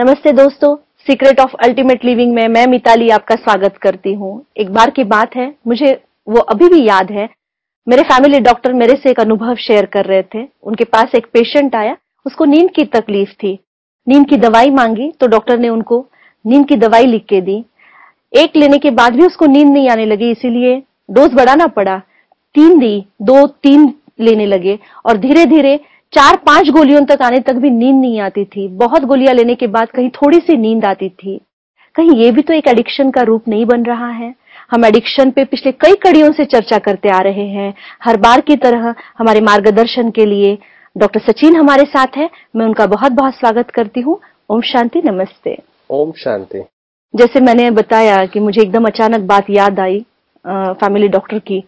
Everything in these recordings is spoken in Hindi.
नमस्ते दोस्तों, सीक्रेट ऑफ अल्टीमेट लिविंग में मैं मिताली आपका स्वागत करती हूँ। एक बार की बात है, मुझे वो अभी भी याद है। मेरे फैमिली डॉक्टर मेरे से एक अनुभव शेयर कर रहे थे। उनके पास एक पेशेंट आया, उसको नींद की तकलीफ थी। नींद की दवाई मांगी तो डॉक्टर ने उनको नींद की दवाई लिख के दी। एक लेने के बाद भी उसको नींद नहीं आने लगी, इसीलिए डोज बढ़ाना पड़ा। 3 दी, 2-3 लेने लगे और धीरे धीरे 4-5 गोलियों तक आने तक भी नींद नहीं आती थी। बहुत गोलियां लेने के बाद कहीं थोड़ी सी नींद आती थी। कहीं ये भी तो एक एडिक्शन का रूप नहीं बन रहा है? हम एडिक्शन पे पिछले कई कड़ियों से चर्चा करते आ रहे हैं। हर बार की तरह हमारे मार्गदर्शन के लिए डॉक्टर सचिन हमारे साथ है। मैं उनका बहुत बहुत स्वागत करती हूँ। ओम शांति, नमस्ते। ओम शांति। जैसे मैंने बताया कि मुझे एकदम अचानक बात याद आई फैमिली डॉक्टर की।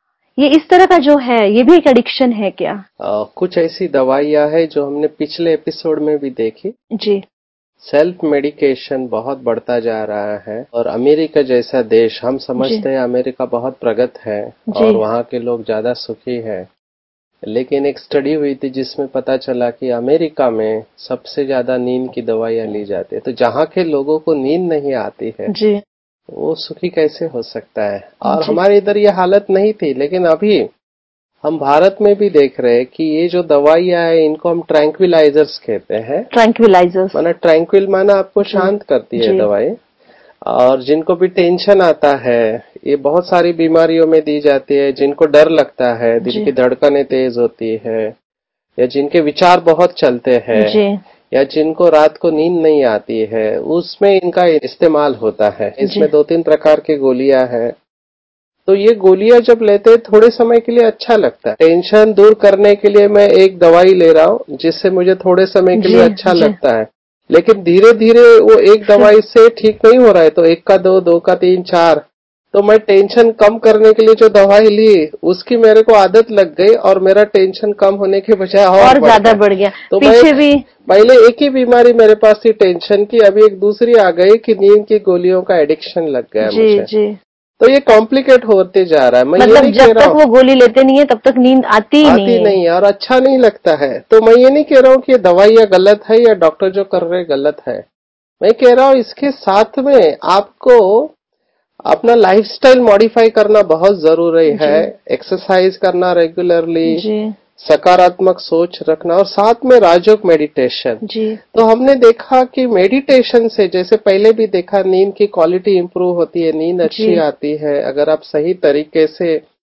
ये इस तरह का जो है, ये भी एक एडिक्शन है क्या? कुछ ऐसी दवाइयां है जो हमने पिछले एपिसोड में भी देखी जी। सेल्फ मेडिकेशन बहुत बढ़ता जा रहा है और अमेरिका जैसा देश, हम समझते हैं अमेरिका बहुत प्रगत है और वहाँ के लोग ज्यादा सुखी है, लेकिन एक स्टडी हुई थी जिसमें पता चला कि अमेरिका में सबसे ज्यादा नींद की दवाइयां ली जाती है। तो जहाँ के लोगों को नींद नहीं आती है जी, वो सुखी कैसे हो सकता है? और हमारे इधर ये हालत नहीं थी, लेकिन अभी हम भारत में भी देख रहे हैं कि ये जो दवाइयां है इनको हम ट्रैंक्विलाइजर्स कहते हैं। ट्रैंक्विलाइजर्स माना ट्रैंक्विल माना आपको शांत करती है दवाई। और जिनको भी टेंशन आता है, ये बहुत सारी बीमारियों में दी जाती है। जिनको डर लगता है, दिल की धड़कनें तेज होती है, या जिनके विचार बहुत चलते हैं, या जिनको रात को नींद नहीं आती है, उसमें इनका इस्तेमाल होता है। इसमें 2-3 प्रकार की गोलियां हैं। तो ये गोलियां जब लेते हैं थोड़े समय के लिए अच्छा लगता है। टेंशन दूर करने के लिए मैं एक दवाई ले रहा हूँ जिससे मुझे थोड़े समय के लिए अच्छा लगता है, लेकिन धीरे धीरे वो एक दवाई से ठीक नहीं हो रहा है तो एक का दो का तीन, चार, तो मैं टेंशन कम करने के लिए जो दवाई ली उसकी मेरे को आदत लग गई और मेरा टेंशन कम होने के बजाय और ज्यादा बढ़ गया। तो पीछे भी पहले एक ही बीमारी मेरे पास थी टेंशन की, अभी एक दूसरी आ गई कि नींद की गोलियों का एडिक्शन लग गया मुझे। तो ये कॉम्प्लिकेट होते जा रहा है। मैं मतलब ये नहीं जब तक वो गोली लेते नहीं है तब तक नींद आती नहीं है और अच्छा नहीं लगता है। तो मैं ये नहीं कह रहा हूँ कि दवाइयाँ गलत है या डॉक्टर जो कर रहे गलत है। मैं कह रहा हूँ इसके साथ में आपको अपना लाइफस्टाइल मॉडिफाई करना बहुत जरूरी है। एक्सरसाइज करना रेगुलरली, सकारात्मक सोच रखना और साथ में राजयोग मेडिटेशन। तो हमने देखा कि मेडिटेशन से, जैसे पहले भी देखा, नींद की क्वालिटी इंप्रूव होती है, नींद अच्छी आती है अगर आप सही तरीके से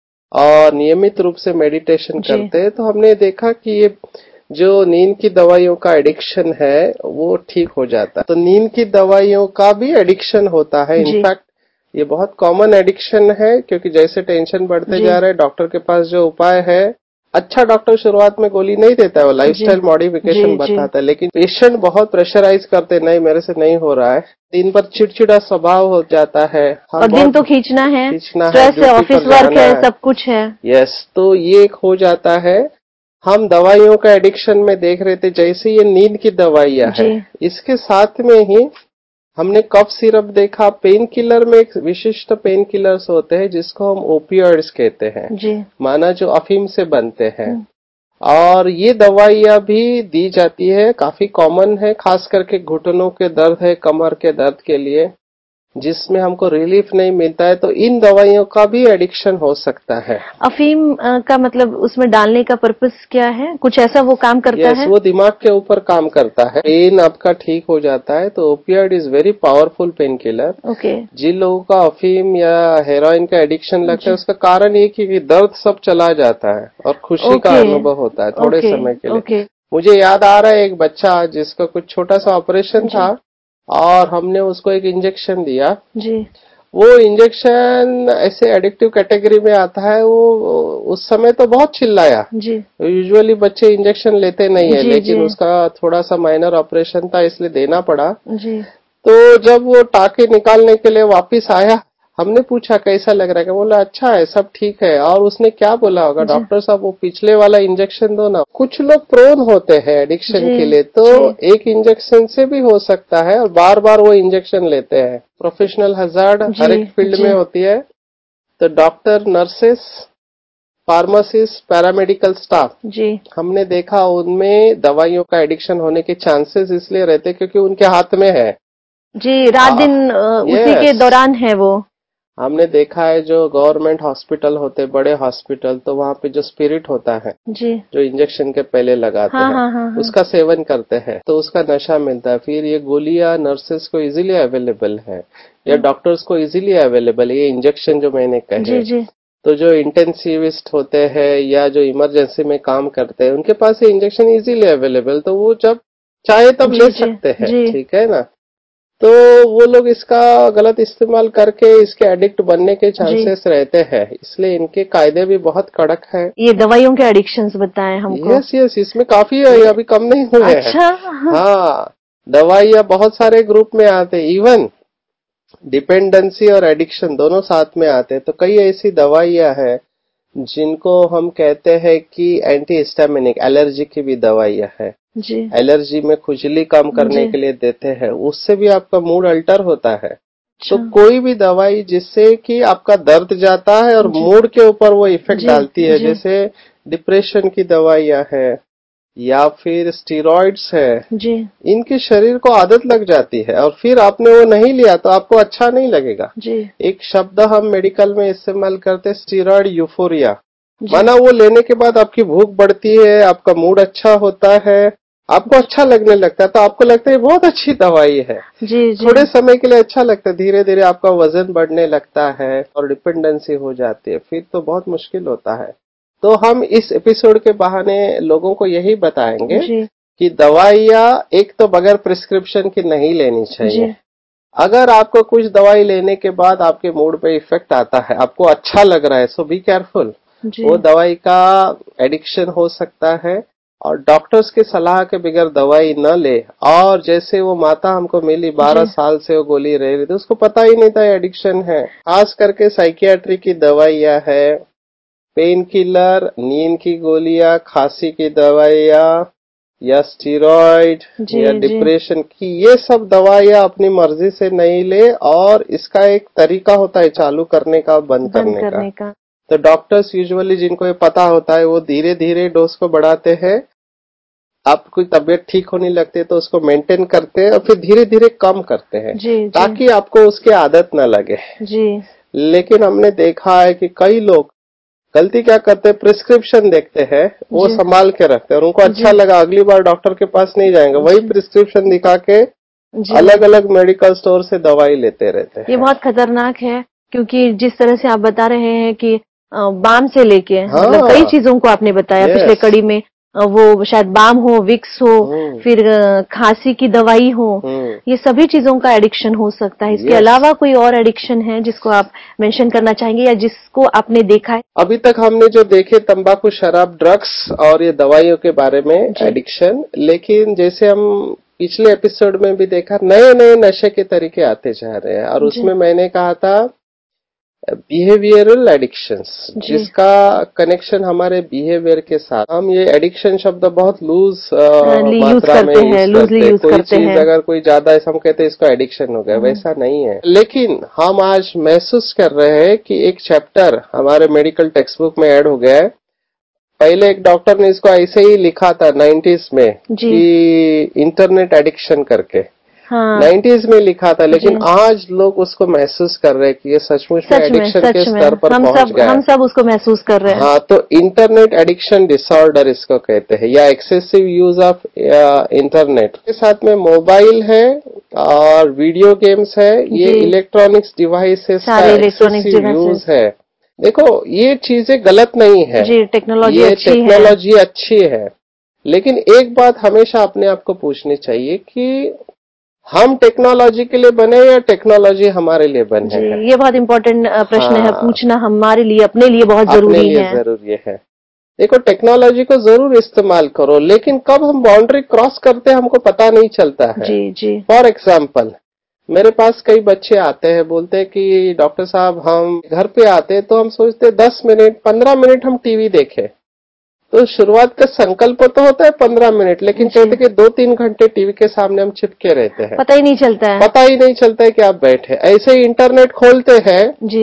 और नियमित रूप से मेडिटेशन करते हैं। तो हमने देखा कि ये जो नींद की दवाइयों का एडिक्शन है वो ठीक हो जाता है। तो नींद की दवाइयों का भी एडिक्शन होता है। इनफैक्ट ये बहुत कॉमन एडिक्शन है, क्योंकि जैसे टेंशन बढ़ते जा रहा है, डॉक्टर के पास जो उपाय है, अच्छा डॉक्टर शुरुआत में गोली नहीं देता है, वो लाइफस्टाइल मॉडिफिकेशन बताता है, लेकिन पेशेंट बहुत प्रेशराइज करते, नहीं मेरे से नहीं हो रहा है, दिन भर चिड़चिड़ा स्वभाव हो जाता है, और दिन तो खींचना है, स्ट्रेस है, ऑफिस वर्क है, सब कुछ है। यस, तो ये एक हो जाता है। हम दवाइयों का एडिक्शन में देख रहे थे, जैसे ये नींद की दवाइयां है, इसके साथ में ही हमने कफ सिरप देखा। पेन किलर में एक विशिष्ट पेन किलर्स होते हैं जिसको हम ओपियोइड्स कहते हैं, माना जो अफीम से बनते हैं। और ये दवाइयां भी दी जाती है, काफी कॉमन है, खास करके घुटनों के दर्द है, कमर के दर्द के लिए, जिसमें हमको रिलीफ नहीं मिलता है। तो इन दवाइयों का भी एडिक्शन हो सकता है। अफीम का मतलब उसमें डालने का पर्पस क्या है? कुछ ऐसा वो काम करता है? वो दिमाग के ऊपर काम करता है, पेन आपका ठीक हो जाता है। तो opioid is very powerful painkiller. जिन लोगों का अफीम या हेरोइन का एडिक्शन लगता है, उसका कारण ये कि दर्द सब चला जाता है और खुशी का अनुभव होता है थोड़े समय के लिए। मुझे याद आ रहा है एक बच्चा जिसका कुछ छोटा सा ऑपरेशन था और हमने उसको एक इंजेक्शन दिया। वो इंजेक्शन ऐसे एडिक्टिव कैटेगरी में आता है। वो उस समय तो बहुत चिल्लाया। यूजुअली बच्चे इंजेक्शन लेते नहीं है, लेकिन उसका थोड़ा सा माइनर ऑपरेशन था इसलिए देना पड़ा। तो जब वो टाके निकालने के लिए वापिस आया, हमने पूछा कैसा लग रहा है, बोला अच्छा है, सब ठीक है। और उसने क्या बोला होगा, डॉक्टर साहब वो पिछले वाला इंजेक्शन दो ना। कुछ लोग प्रोन होते हैं एडिक्शन के लिए, तो एक इंजेक्शन से भी हो सकता है और बार बार वो इंजेक्शन लेते हैं। प्रोफेशनल हजार्ड हर एक फील्ड में होती है। तो doctor, nurses pharmacist, paramedical staff, जी हमने देखा उनमें दवाइयों का एडिक्शन होने के चांसेस इसलिए रहते क्योंकि उनके हाथ में है। जी, रात दिन उसी के यस, दौरान है वो। हमने देखा है जो गवर्नमेंट हॉस्पिटल होते, बड़े हॉस्पिटल, तो वहां पे जो स्पिरिट होता है जी जो इंजेक्शन के पहले लगाते हाँ हैं, हाँ हाँ हाँ उसका सेवन करते हैं तो उसका नशा मिलता है। फिर ये गोलियां नर्सेस को इजीली अवेलेबल है या डॉक्टर्स को इजीली अवेलेबल है, ये इंजेक्शन जो मैंने जी कहे। जी तो जो इंटेंसिविस्ट होते हैं या जो इमरजेंसी में काम करते हैं उनके पास ये इंजेक्शन इजीली अवेलेबल, तो वो जब चाहे तब जी ले जी सकते हैं, जी ठीक है ना। तो वो लोग इसका गलत इस्तेमाल करके इसके एडिक्ट बनने के जी। चांसेस रहते हैं, इसलिए इनके कायदे भी बहुत कड़क है। ये दवाइयों के एडिक्शंस बताएं हमको। यस यस, इसमें काफी है, ये अभी कम नहीं हुए हैं। अच्छा हाँ हाँ, दवाइयाँ बहुत सारे ग्रुप में आते हैं, इवन डिपेंडेंसी और एडिक्शन दोनों साथ में आते हैं। तो कई ऐसी दवाइयाँ हैं जिनको हम कहते हैं कि एंटी हिस्टामिनिक, एलर्जी की भी दवाइयाँ है, जी एलर्जी में खुजली कम करने जी के लिए देते हैं, उससे भी आपका मूड अल्टर होता है। तो अच्छा कोई भी दवाई जिससे कि आपका दर्द जाता है और जी मूड के ऊपर वो इफेक्ट जी डालती है, जी जैसे डिप्रेशन की दवाइयाँ है या फिर स्टीरॉइड्स है, जी इनके शरीर को आदत लग जाती है और फिर आपने वो नहीं लिया तो आपको अच्छा नहीं लगेगा। जी एक शब्द हम मेडिकल में इस्तेमाल करते हैं, स्टीरॉइड यूफोरिया। जी माना वो लेने के बाद आपकी भूख बढ़ती है, आपका मूड अच्छा होता है, आपको अच्छा लगने लगता है, तो आपको लगता है ये बहुत अच्छी दवाई है। जी जी थोड़े समय के लिए अच्छा लगता है, धीरे धीरे आपका वजन बढ़ने लगता है और डिपेंडेंसी हो जाती है, फिर तो बहुत मुश्किल होता है। तो हम इस एपिसोड के बहाने लोगों को यही बताएंगे जी कि दवाइयाँ एक तो बगैर प्रिस्क्रिप्शन की नहीं लेनी जी चाहिए। अगर आपको कुछ दवाई लेने के बाद आपके मूड पे इफेक्ट आता है, आपको अच्छा लग रहा है, सो बी केयरफुल, जी वो दवाई का एडिक्शन हो सकता है। और डॉक्टर्स की सलाह के बगैर दवाई न ले। और जैसे वो माता हमको मिली, 12 जी साल से वो गोली रह रही थी, उसको पता ही नहीं था एडिक्शन है। खास करके साइकियाट्री की दवाइयाँ है, पेन किलर, नींद की गोलियां, खांसी की दवाइयां या स्टीरॉइड जी या जी डिप्रेशन की, ये सब दवाइयां अपनी मर्जी से नहीं ले। और इसका एक तरीका होता है चालू करने का, बंद बंद करने का। करने का। तो डॉक्टर्स यूजुअली जिनको ये पता होता है वो धीरे धीरे डोज को बढ़ाते हैं। आपकी तबीयत ठीक होने लगती है तो उसको मेंटेन करते हैं और फिर धीरे धीरे कम करते हैं जी जी ताकि आपको उसकी आदत न लगे। जी लेकिन हमने देखा है कि कई लोग गलती क्या करते हैं, प्रिस्क्रिप्शन देखते हैं, वो जी संभाल के रखते हैं और उनको अच्छा जी लगा, अगली बार डॉक्टर के पास नहीं जाएंगे, वही जी प्रिस्क्रिप्शन दिखा के जी अलग अलग मेडिकल स्टोर से दवाई लेते रहते ये हैं। बहुत खतरनाक है, क्योंकि जिस तरह से आप बता रहे हैं कि बाम से लेके मतलब कई हाँ, चीजों को आपने बताया पिछले यस, कड़ी में। वो शायद बाम हो, विक्स हो, हम्म, फिर खांसी की दवाई हो, ये सभी चीजों का एडिक्शन हो सकता है। इसके यस। अलावा कोई और एडिक्शन है जिसको आप मेंशन करना चाहेंगे या जिसको आपने देखा है? अभी तक हमने जो देखे तंबाकू, शराब, ड्रग्स और ये दवाइयों के बारे में जी एडिक्शन, लेकिन जैसे हम पिछले एपिसोड में भी देखा, नए नए नशे के तरीके आते जा रहे हैं और जी उसमें मैंने कहा था बिहेवियरल एडिक्शंस, जी जिसका कनेक्शन हमारे बिहेवियर के साथ। हम ये एडिक्शन शब्द बहुत लूज यूज मात्रा में करते हैं, यूज लूजली करते हैं। यूज कोई करते चीज हैं। अगर कोई ज्यादा है हम कहते हैं इसको एडिक्शन हो गया, वैसा नहीं है। लेकिन हम आज महसूस कर रहे हैं कि एक चैप्टर हमारे मेडिकल टेक्स्ट बुक में ऐड हो गया है। पहले एक डॉक्टर ने इसको ऐसे ही लिखा था 90s में जी कि इंटरनेट एडिक्शन करके, हाँ 90s में लिखा था, जी लेकिन आज लोग उसको महसूस कर रहे हैं कि ये सचमुच में एडिक्शन के सच में स्तर पर पहुंच गया हम है। सब उसको महसूस कर रहे हैं। हाँ, तो इंटरनेट एडिक्शन डिसऑर्डर इसको कहते हैं, या एक्सेसिव यूज ऑफ इंटरनेट। के साथ में मोबाइल है और वीडियो गेम्स है, ये जी इलेक्ट्रॉनिक्स डिवाइसेस का सारे इलेक्ट्रॉनिक्स एक्सेसिव डिवाइसेस। यूज है। देखो, ये चीजें गलत नहीं है, जी टेक्नोलॉजी ये अच्छी है। टेक्नोलॉजी अच्छी है, लेकिन एक बात हमेशा अपने आप को पूछनी चाहिए कि हम टेक्नोलॉजी के लिए बने या टेक्नोलॉजी हमारे लिए बने जी हैं। ये बहुत इम्पोर्टेंट प्रश्न है, हाँ, पूछना हमारे लिए अपने लिए बहुत अपने जरूरी लिए है। जरूरी है। देखो, टेक्नोलॉजी को जरूर इस्तेमाल करो, लेकिन कब हम बाउंड्री क्रॉस करते हैं हमको पता नहीं चलता है। जी जी फॉर एग्जाम्पल, मेरे पास कई बच्चे आते हैं, बोलते हैं कि डॉक्टर साहब हम घर पे आते हैं तो हम सोचते हैं 10 मिनट 15 मिनट हम टीवी देखें। तो शुरुआत का संकल्प तो होता है 15 मिनट, लेकिन जी कहते कि 2-3 घंटे टीवी के सामने हम चिपके रहते हैं, पता ही नहीं चलता है। पता ही नहीं चलता है कि आप बैठे। ऐसे ही इंटरनेट खोलते हैं, जी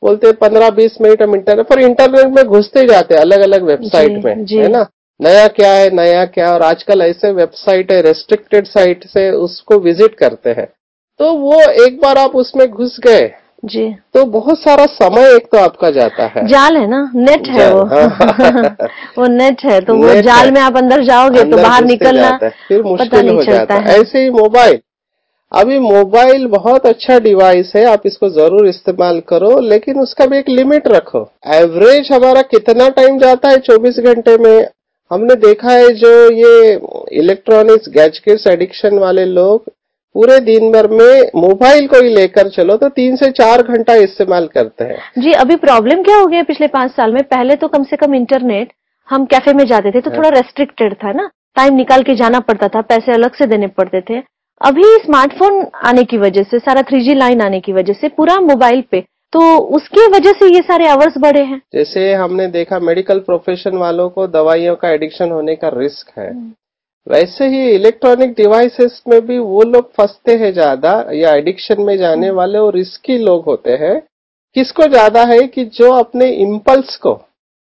बोलते हैं 15-20 मिनट हम इंटरनेट पर इंटरनेट में घुसते जाते हैं अलग अलग वेबसाइट में, है ना, नया क्या है नया क्या। और आजकल ऐसे वेबसाइट है रेस्ट्रिक्टेड साइट से उसको विजिट करते हैं, तो वो एक बार आप उसमें घुस गए जी तो बहुत सारा समय एक तो आपका जाता है। जाल है ना, नेट है वो। हाँ। वो नेट है, तो वो नेट जाल है, में आप अंदर जाओगे तो अंदर बाहर घुसते निकलना जाता है, फिर पता मुश्किल नहीं हो चलता जाता है। है। ऐसे ही मोबाइल, अभी मोबाइल बहुत अच्छा डिवाइस है, आप इसको जरूर इस्तेमाल करो, लेकिन उसका भी एक लिमिट रखो। एवरेज हमारा कितना टाइम जाता है 24 घंटे में, हमने देखा है जो ये इलेक्ट्रॉनिक्स गैजेट्स एडिक्शन वाले लोग पूरे दिन भर में मोबाइल को ही लेकर चलो तो 3 से 4 घंटा इस्तेमाल करते हैं। जी अभी प्रॉब्लम क्या हो गया पिछले 5 साल में, पहले तो कम से कम इंटरनेट हम कैफे में जाते थे तो थोड़ा रेस्ट्रिक्टेड था ना, टाइम निकाल के जाना पड़ता था, पैसे अलग से देने पड़ते थे। अभी स्मार्टफोन आने की वजह से, सारा 3G लाइन आने की वजह से पूरा मोबाइल पे, तो उसकी वजह से ये सारे आवर्स बढ़े हैं। जैसे हमने देखा मेडिकल प्रोफेशन वालों को दवाइयों का एडिक्शन होने का रिस्क है, वैसे ही इलेक्ट्रॉनिक डिवाइसेस में भी वो लोग फंसते हैं ज्यादा, या एडिक्शन में जाने वाले वो रिस्की लोग होते हैं। किसको ज्यादा है कि जो अपने इम्पल्स को,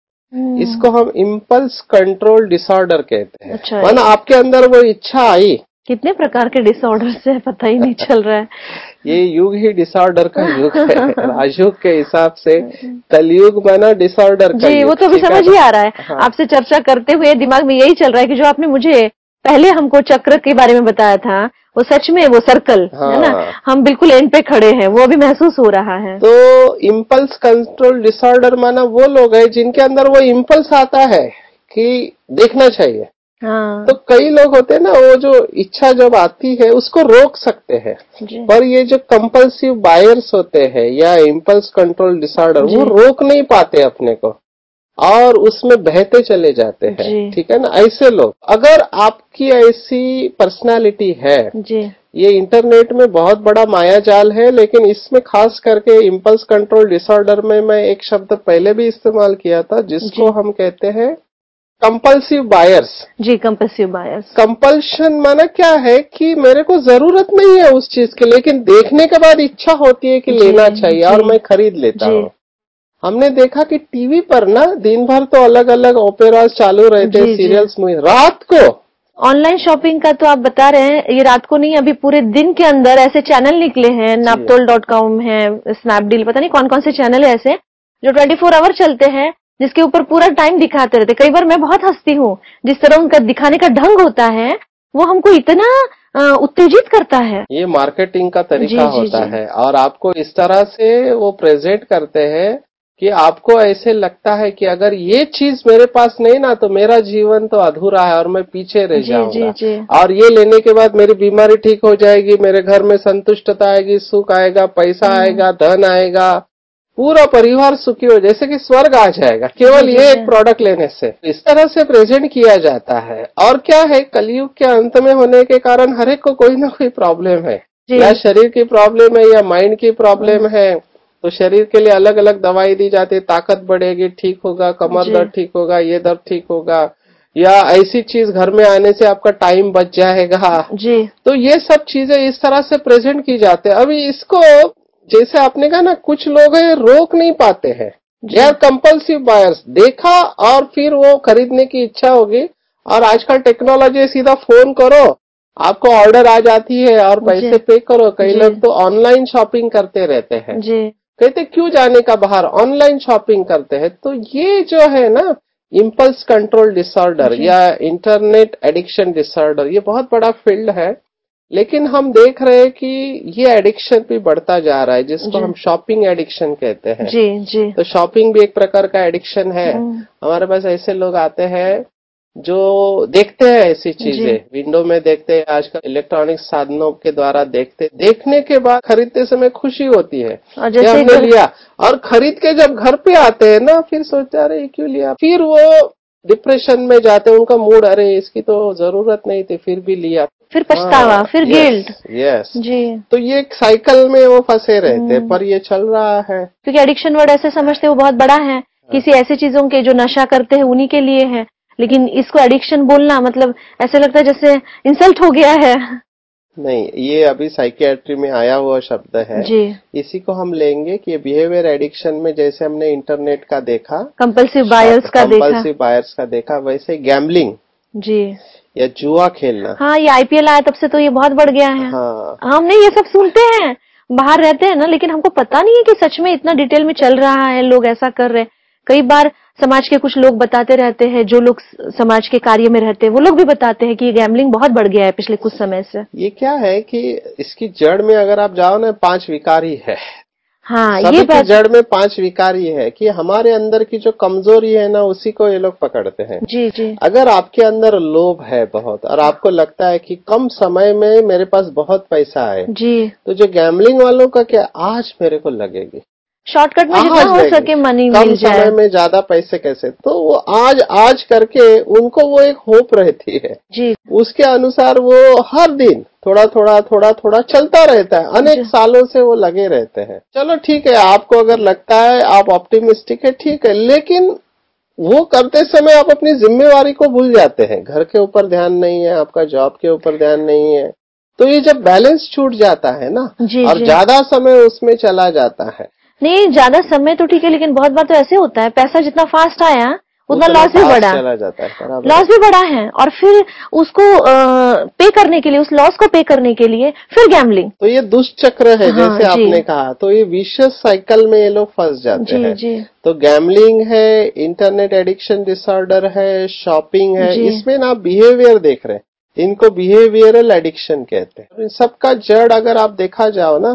इसको हम इम्पल्स कंट्रोल डिसऑर्डर कहते हैं। अच्छा, माना आपके अंदर वो इच्छा आई, कितने प्रकार के डिसऑर्डर से पता ही नहीं चल रहा है। ये युग ही डिसऑर्डर का युग है। राजयुग के हिसाब से कलयुग बना डिसऑर्डर का जी युग। वो तो अभी समझ ही आ रहा है। हाँ। आपसे चर्चा करते हुए दिमाग में यही चल रहा है कि जो आपने मुझे पहले हमको चक्र के बारे में बताया था, वो सच में वो सर्कल है ना, हम बिल्कुल एंड पे खड़े हैं, वो अभी महसूस हो रहा है। तो इम्पल्स कंट्रोल डिसऑर्डर माना वो लोग हैं जिनके अंदर वो इम्पल्स आता है कि देखना चाहिए। हाँ। तो कई लोग होते हैं ना, वो जो इच्छा जब आती है उसको रोक सकते हैं, पर ये जो कंपल्सिव बायर्स होते हैं या इम्पल्स कंट्रोल डिसऑर्डर, वो रोक नहीं पाते अपने को और उसमें बहते चले जाते हैं। ठीक है ना, ऐसे लोग, अगर आपकी ऐसी पर्सनालिटी है, ये इंटरनेट में बहुत बड़ा माया जाल है, लेकिन इसमें खास करके इम्पल्स कंट्रोल डिसऑर्डर में मैं एक शब्द पहले भी इस्तेमाल किया था जिसको हम कहते हैं कंपल्सिव बायर्स। जी कंपल्सिव बायर्स। कंपल्शन माना क्या है कि मेरे को जरूरत नहीं है उस चीज की, लेकिन देखने के बाद इच्छा होती है कि लेना चाहिए और मैं खरीद लेता हूँ। हमने देखा कि टीवी पर ना दिन भर तो अलग अलग ओपेराज चालू रहते हैं, सीरियल्स, मूवी, रात को ऑनलाइन शॉपिंग का तो आप बता रहे हैं, ये रात को नहीं, अभी पूरे दिन के अंदर ऐसे चैनल निकले हैं, naptol.com है, स्नैपडील, पता नहीं कौन कौन से चैनल है ऐसे जो 24 आवर चलते हैं, जिसके ऊपर पूरा टाइम दिखाते रहते। कई बार मैं बहुत हंसती हूँ, जिस तरह उनका दिखाने का ढंग होता है वो हमको इतना उत्तेजित करता है। ये मार्केटिंग का तरीका होता है और आपको इस तरह से वो प्रेजेंट करते हैं कि आपको ऐसे लगता है कि अगर ये चीज मेरे पास नहीं ना तो मेरा जीवन तो अधूरा है और मैं पीछे रह जाऊंगा। और ये लेने के बाद मेरी बीमारी ठीक हो जाएगी, मेरे घर में संतुष्टता आएगी, सुख आएगा, पैसा आएगा, धन आएगा, पूरा परिवार सुखी हो, जैसे कि स्वर्ग आ जाएगा केवल ये एक प्रोडक्ट लेने से। इस तरह से प्रेजेंट किया जाता है। और क्या है, कलयुग के अंत में होने के कारण हर एक को कोई ना कोई प्रॉब्लम है, या शरीर की प्रॉब्लम है या माइंड की प्रॉब्लम है, तो शरीर के लिए अलग अलग दवाई दी जाती है, ताकत बढ़ेगी, ठीक होगा, कमर दर्द ठीक होगा, ये दर्द ठीक होगा, या ऐसी चीज घर में आने से आपका टाइम बच जाएगा। तो ये सब चीजें इस तरह से प्रेजेंट की जाते हैं। अभी इसको जैसे आपने कहा ना, कुछ लोग है रोक नहीं पाते हैं, दे आर कंपल्सिव बायर्स। देखा और फिर वो खरीदने की इच्छा होगी, और आजकल टेक्नोलॉजी, सीधा फोन करो आपको ऑर्डर आ जाती है और पैसे पे करो। कई लोग तो ऑनलाइन शॉपिंग करते रहते हैं, कहते क्यों जाने का बाहर, ऑनलाइन शॉपिंग करते हैं। तो ये जो है ना इम्पल्स कंट्रोल डिसऑर्डर या इंटरनेट एडिक्शन डिसऑर्डर, ये बहुत बड़ा फील्ड है, लेकिन हम देख रहे हैं कि ये एडिक्शन भी बढ़ता जा रहा है, जिसको हम शॉपिंग एडिक्शन कहते हैं। तो शॉपिंग भी एक प्रकार का एडिक्शन है। हमारे पास ऐसे लोग आते हैं जो देखते हैं ऐसी चीजें, विंडो में देखते हैं, आजकल इलेक्ट्रॉनिक साधनों के द्वारा देखने के बाद खरीदते समय खुशी होती है कि हमने लिया, और खरीद के जब घर पे आते हैं ना फिर सोचते हैं अरे क्यों लिया, फिर वो डिप्रेशन में जाते हैं, उनका मूड, अरे इसकी तो जरूरत नहीं थी फिर भी लिया, फिर पछतावा, फिर गिल्ट। यस जी। तो ये एक साइकिल में वो फंसे रहते हैं, पर ये चल रहा है क्योंकि एडिक्शन वर्ड ऐसे समझते हैं वो बहुत बड़ा है, किसी ऐसी चीजों के जो नशा करते हैं उन्हीं के लिए है, लेकिन इसको एडिक्शन बोलना मतलब ऐसे लगता है जैसे इंसल्ट हो गया है। नहीं, ये अभी साइकियाट्री में आया हुआ शब्द है जी। इसी को हम लेंगे कि बिहेवियर एडिक्शन में जैसे हमने इंटरनेट का देखा, कंपल्सिव बायर्स का देखा, कंपल्सिव बायर्स का देखा, वैसे गैम्बलिंग जी या जुआ खेलना। हाँ, ये आईपीएल आया तब से तो ये बहुत बढ़ गया है। हाँ, हमने ये सब सुनते हैं, बाहर रहते हैं ना, लेकिन हमको पता नहीं है कि सच में इतना डिटेल में चल रहा है, लोग ऐसा कर रहे हैं। कई बार समाज के कुछ लोग बताते रहते हैं, जो लोग समाज के कार्य में रहते हैं वो लोग भी बताते हैं कि ये गैम्बलिंग बहुत बढ़ गया है पिछले कुछ समय से। ये क्या है कि इसकी जड़ में अगर आप जाओ ना 5 विकार ही है। हाँ, सभी ये की बात जड़ में 5 विकार ही है कि हमारे अंदर की जो कमजोरी है ना उसी को ये लोग पकड़ते हैं। जी जी अगर आपके अंदर लोभ है बहुत और आपको लगता है कि कम समय में मेरे पास बहुत पैसा है, जी, तो जो गैम्बलिंग वालों का क्या आज मेरे को लगेगी, शॉर्टकट में जितना आज हो लगेगी, सके मनी कम मिल जाए। समय में ज्यादा पैसे कैसे, तो वो आज आज करके उनको वो एक होप रहती है। जी उसके अनुसार वो हर दिन थोड़ा थोड़ा थोड़ा थोड़ा चलता रहता है, अनेक सालों से वो लगे रहते हैं। चलो ठीक है, आपको अगर लगता है आप ऑप्टिमिस्टिक है, ठीक है, लेकिन वो करते समय आप अपनी जिम्मेवारी को भूल जाते हैं। घर के ऊपर ध्यान नहीं है, आपका जॉब के ऊपर ध्यान नहीं है, तो ये जब बैलेंस छूट जाता है ना जी और जी ज्यादा समय उसमें चला जाता है। नहीं, ज्यादा समय तो ठीक है, लेकिन बहुत बार तो ऐसे होता है, पैसा जितना फास्ट आया उतना उतना लॉस भी फास्ट बढ़ा, चला जाता है, बराबर लॉस है। भी बढ़ा है, और फिर उसको पे करने के लिए, उस लॉस को पे करने के लिए फिर गैम्बलिंग। तो ये दुष्चक्र है, हाँ जैसे जी आपने कहा, तो ये विशियस साइकिल में ये लोग फंस जाते जी हैं। जी तो गैम्बलिंग है, इंटरनेट एडिक्शन डिसऑर्डर है, शॉपिंग है, जी इसमें ना बिहेवियर देख रहे हैं, इनको बिहेवियरल एडिक्शन कहते हैं। इन सबका जड़ अगर आप देखा जाओ ना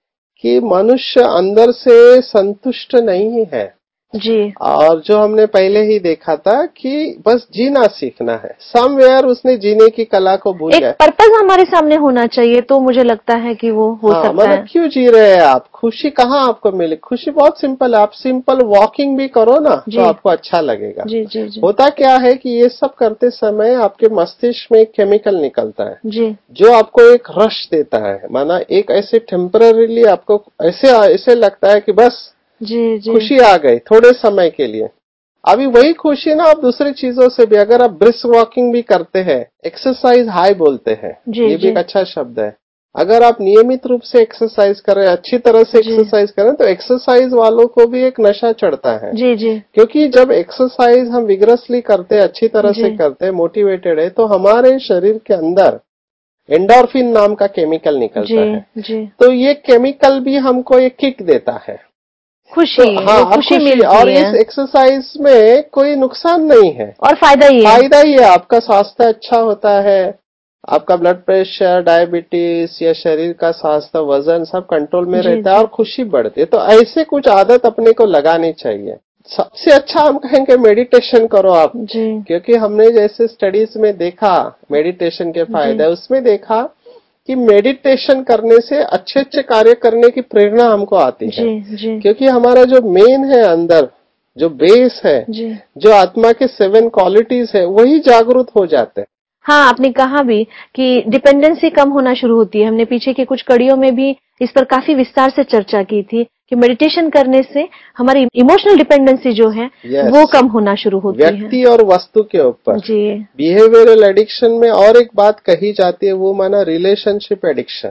कि मनुष्य अंदर से संतुष्ट नहीं है, जी और जो हमने पहले ही देखा था कि बस जीना सीखना है, समवेयर उसने जीने की कला को भूल एक गया। पर्पस हमारे सामने होना चाहिए, तो मुझे लगता है कि वो हो हाँ, सकता मतलब है। क्यों जी रहे हैं आप, खुशी कहाँ आपको मिले, खुशी बहुत सिंपल है, आप सिंपल वॉकिंग भी करो ना तो जी आपको अच्छा लगेगा। जी जी जी होता क्या है कि ये सब करते समय आपके मस्तिष्क में एक केमिकल निकलता है जी जो आपको एक रश देता है, माना एक ऐसे टेम्पररीली आपको ऐसे ऐसे लगता है कि बस जी जी खुशी आ गई थोड़े समय के लिए। अभी वही खुशी ना आप दूसरी चीजों से भी, अगर आप ब्रिस्क वॉकिंग भी करते हैं, एक्सरसाइज हाई बोलते हैं, जी ये भी जी एक अच्छा शब्द है। अगर आप नियमित रूप से एक्सरसाइज करें, अच्छी तरह से जी एक्सरसाइज करें, तो एक्सरसाइज वालों को भी एक नशा चढ़ता है। जी जी क्योंकि जब एक्सरसाइज हम विग्रसली करते हैं, अच्छी तरह जी से करते हैं, मोटिवेटेड है, तो हमारे शरीर के अंदर एंडोर्फिन नाम का केमिकल जी निकलता है। जी तो ये केमिकल भी हमको एक किक देता है। खुशी, तो हाँ, वो और खुशी खुशी, मिलती और है इस एक्सरसाइज में कोई नुकसान नहीं है, और फायदा ही है। फायदा ही है। आपका स्वास्थ्य अच्छा होता है, आपका ब्लड प्रेशर, डायबिटीज या शरीर का स्वास्थ्य, वजन सब कंट्रोल में जी रहता है जी और खुशी बढ़ती है। तो ऐसे कुछ आदत अपने को लगानी चाहिए। सबसे अच्छा हम कहेंगे मेडिटेशन करो आप, जी क्योंकि हमने जैसे स्टडीज में देखा मेडिटेशन के जी फायदे, उसमें देखा कि मेडिटेशन करने से अच्छे अच्छे कार्य करने की प्रेरणा हमको आती है। जी जी क्योंकि हमारा जो मेन है अंदर, जो बेस है, जी जो आत्मा के 7 क्वालिटीज है, वही जागरूक हो जाते हैं। हाँ, आपने कहा भी कि डिपेंडेंसी कम होना शुरू होती है। हमने पीछे की कुछ कड़ियों में भी इस पर काफी विस्तार से चर्चा की थी कि मेडिटेशन करने से हमारी इमोशनल डिपेंडेंसी जो है वो यस, कम होना शुरू होती है। व्यक्ति और वस्तु के ऊपर। जी बिहेवियरल एडिक्शन में और एक बात कही जाती है, वो माना रिलेशनशिप एडिक्शन।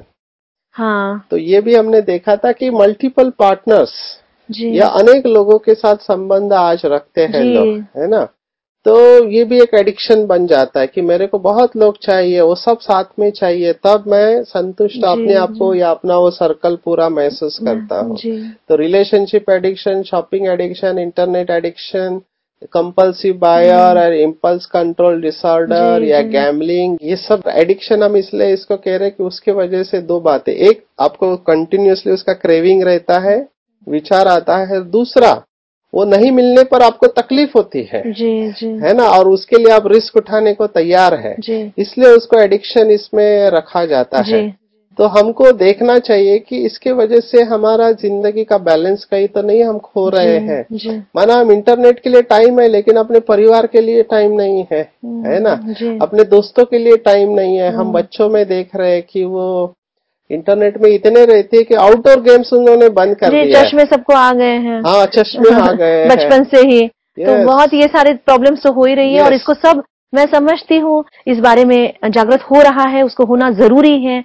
हाँ तो ये भी हमने देखा था कि मल्टीपल पार्टनर्स जी या अनेक लोगों के साथ संबंध आज रखते हैं जी लोग, है ना। तो ये भी एक एडिक्शन बन जाता है कि मेरे को बहुत लोग चाहिए, वो सब साथ में चाहिए, तब मैं संतुष्ट जी अपने आप जी को या अपना वो सर्कल पूरा महसूस करता हूँ। जी तो relationship addiction, shopping addiction, internet addiction, compulsive जी बायर और इम्पल्स कंट्रोल डिसऑर्डर जी या जी गैम्बलिंग, ये सब एडिक्शन हम इसलिए इसको कह रहे हैं कि उसके वजह से दो बातें, एक आपको कंटिन्यूअसली उसका क्रेविंग रहता है, विचार आता है, दूसरा वो नहीं मिलने पर आपको तकलीफ होती जी जी है ना, और उसके लिए आप रिस्क उठाने को तैयार है, जी इसलिए उसको एडिक्शन इसमें रखा जाता जी है। तो हमको देखना चाहिए कि इसके वजह से हमारा जिंदगी का बैलेंस कहीं तो नहीं हम खो रहे हैं। जी माना हम इंटरनेट के लिए टाइम है, लेकिन अपने परिवार के लिए टाइम नहीं है ना, जी अपने दोस्तों के लिए टाइम नहीं है। हम बच्चों में देख रहे हैं कि वो इंटरनेट में इतने रहते हैं कि आउटडोर गेम्स उन्होंने बंद कर जी दिया है। चश्मे सबको आ गए हैं। हाँ, चश्मे आ गए हैं। बचपन से ही तो यस, बहुत ये सारे प्रॉब्लम्स तो हो ही रही है, और यस, इसको सब मैं समझती हूँ, इस बारे में जागृत हो रहा है, उसको होना जरूरी है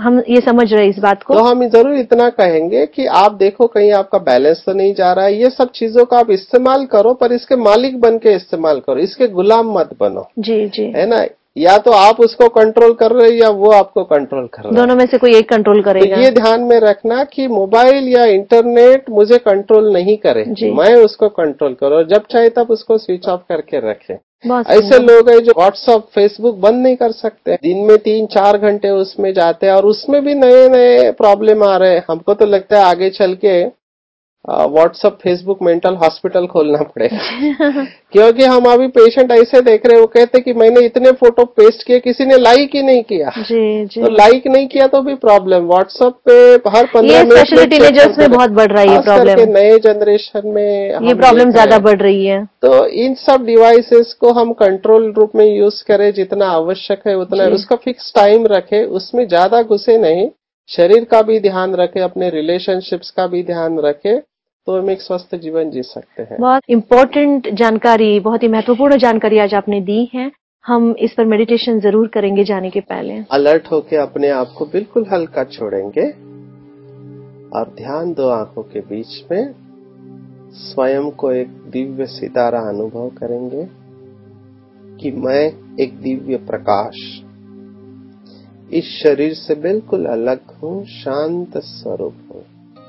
हम ये समझ रहे हैं इस बात को। तो हम जरूर इतना कहेंगे कि आप देखो कहीं आपका बैलेंस तो नहीं जा रहा है। ये सब चीजों का आप इस्तेमाल करो, पर इसके मालिक बन के इस्तेमाल करो, इसके गुलाम मत बनो। जी जी, है ना? या तो आप उसको कंट्रोल कर रहे हो या वो आपको कंट्रोल कर रहा है। दोनों में से कोई एक कंट्रोल तो करेगा। ये ध्यान में रखना कि मोबाइल या इंटरनेट मुझे कंट्रोल नहीं करे, मैं उसको कंट्रोल करो। जब चाहे तब उसको स्विच ऑफ करके रखें। ऐसे लोग हैं जो व्हाट्सएप फेसबुक बंद नहीं कर सकते, दिन में 3-4 घंटे उसमें जाते हैं और उसमें भी नए नए प्रॉब्लम आ रहे हैं। हमको तो लगता है आगे चल के व्हाट्सएप फेसबुक मेंटल हॉस्पिटल खोलना पड़ेगा। क्योंकि हम अभी पेशेंट ऐसे देख रहे हैं, वो कहते कि मैंने इतने फोटो पेस्ट किए, किसी ने लाइक ही नहीं किया। जी जी, तो लाइक नहीं किया तो भी प्रॉब्लम। व्हाट्सएप पे हर 15 मिनट स्पेशली टीनेजर्स में बहुत बढ़ रही है प्रॉब्लम। करके नए जनरेशन में ये प्रॉब्लम ज्यादा बढ़ रही है। तो इन सब डिवाइसेस को हम कंट्रोल रूप में यूज करें, जितना आवश्यक है उतना। उसका फिक्स टाइम रखे, उसमें ज्यादा घुसे नहीं, शरीर का भी ध्यान रखे, अपने रिलेशनशिप्स का भी ध्यान रखे, तो हम एक स्वस्थ जीवन जी सकते हैं। बहुत इम्पोर्टेंट जानकारी, बहुत ही महत्वपूर्ण जानकारी आज आपने दी है। हम इस पर मेडिटेशन जरूर करेंगे जाने के पहले। अलर्ट होके अपने आप को बिल्कुल हल्का छोड़ेंगे और ध्यान दो आंखों के बीच में स्वयं को एक दिव्य सितारा अनुभव करेंगे कि मैं एक दिव्य प्रकाश इस शरीर से बिल्कुल अलग हूं, शांत स्वरूप हूं।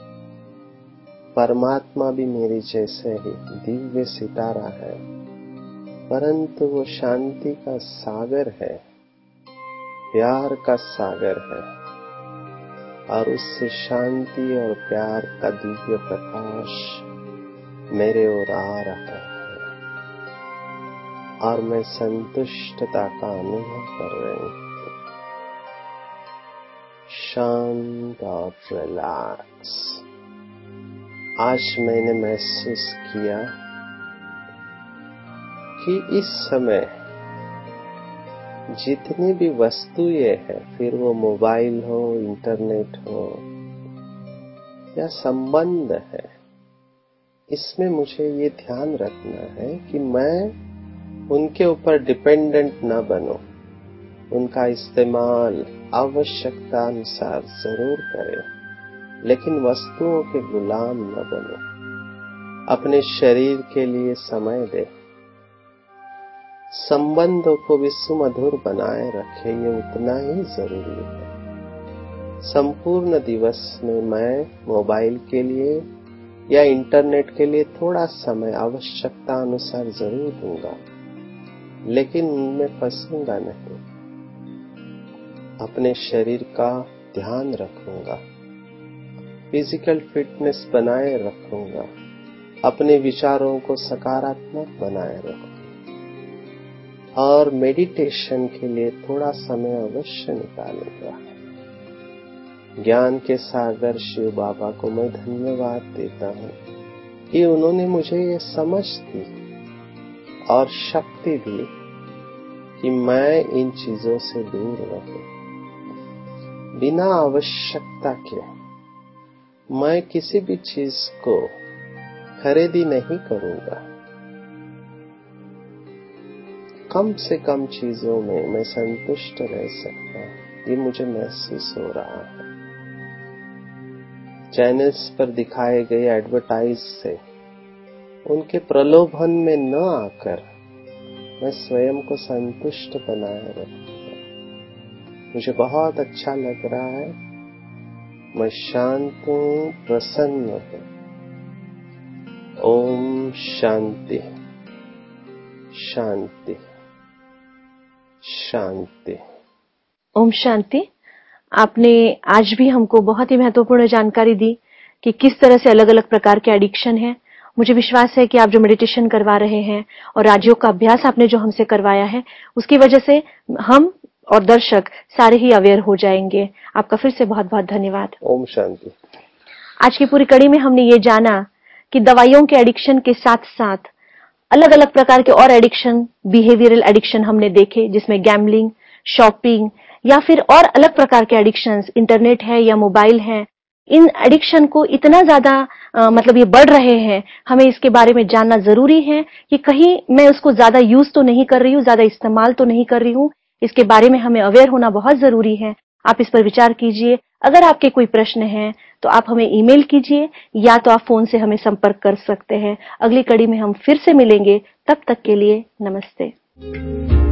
परमात्मा भी मेरी जैसे ही दिव्य सितारा है, परंतु वो शांति का सागर है, प्यार का सागर है, और उससे शांति और प्यार का दिव्य प्रकाश मेरे ओर आ रहा है और मैं संतुष्टता का अनुभव कर रही हूं। शांत और रिलैक्स। आज मैंने महसूस किया कि इस समय जितनी भी वस्तुएं हैं, फिर वो मोबाइल हो, इंटरनेट हो या संबंध है, इसमें मुझे ये ध्यान रखना है कि मैं उनके ऊपर डिपेंडेंट न बनूं। उनका इस्तेमाल आवश्यकता अनुसार जरूर करें, लेकिन वस्तुओं के गुलाम न बनो। अपने शरीर के लिए समय दे, संबंधों को भी सुमधुर बनाए रखे, ये उतना ही जरूरी है। संपूर्ण दिवस में मैं मोबाइल के लिए या इंटरनेट के लिए थोड़ा समय आवश्यकता अनुसार जरूर दूंगा, लेकिन उनमें फंसूंगा नहीं। अपने शरीर का ध्यान रखूंगा, फिजिकल फिटनेस बनाए रखूंगा, अपने विचारों को सकारात्मक बनाए रखूंगा और मेडिटेशन के लिए थोड़ा समय अवश्य निकालूंगा। ज्ञान के सागर शिव बाबा को मैं धन्यवाद देता हूं कि उन्होंने मुझे ये समझ दी और शक्ति दी कि मैं इन चीजों से दूर रहूं। बिना आवश्यकता के मैं किसी भी चीज को खरीदी नहीं करूंगा। कम से कम चीजों में मैं संतुष्ट रह सकता हूं, ये मुझे महसूस हो रहा है। चैनल्स पर दिखाए गए एडवर्टाइज से, उनके प्रलोभन में न आकर मैं स्वयं को संतुष्ट बनाए रखूंगा। मुझे बहुत अच्छा लग रहा है, मैं शांत हूं, प्रसन्न हूं। ओम शांति शांति शांति। ओम शांति। आपने आज भी हमको बहुत ही महत्वपूर्ण जानकारी दी कि किस तरह से अलग अलग प्रकार के एडिक्शन है। मुझे विश्वास है कि आप जो मेडिटेशन करवा रहे हैं और राजयोग का अभ्यास आपने जो हमसे करवाया है, उसकी वजह से हम और दर्शक सारे ही अवेयर हो जाएंगे। आपका फिर से बहुत बहुत धन्यवाद। ओम शांति। आज की पूरी कड़ी में हमने ये जाना कि दवाइयों के एडिक्शन के साथ साथ अलग अलग प्रकार के और एडिक्शन, बिहेवियरल एडिक्शन हमने देखे, जिसमें गैम्बलिंग, शॉपिंग या फिर और अलग प्रकार के एडिक्शंस, इंटरनेट है या मोबाइल है। इन एडिक्शन को इतना ज्यादा मतलब ये बढ़ रहे हैं, हमें इसके बारे में जानना जरूरी है कि कहीं मैं उसको ज्यादा यूज तो नहीं कर रही हूँ, ज्यादा इस्तेमाल तो नहीं कर रही हूँ। इसके बारे में हमें अवेयर होना बहुत जरूरी है। आप इस पर विचार कीजिए। अगर आपके कोई प्रश्न हैं तो आप हमें ईमेल कीजिए या तो आप फोन से हमें संपर्क कर सकते हैं। अगली कड़ी में हम फिर से मिलेंगे, तब तक के लिए नमस्ते।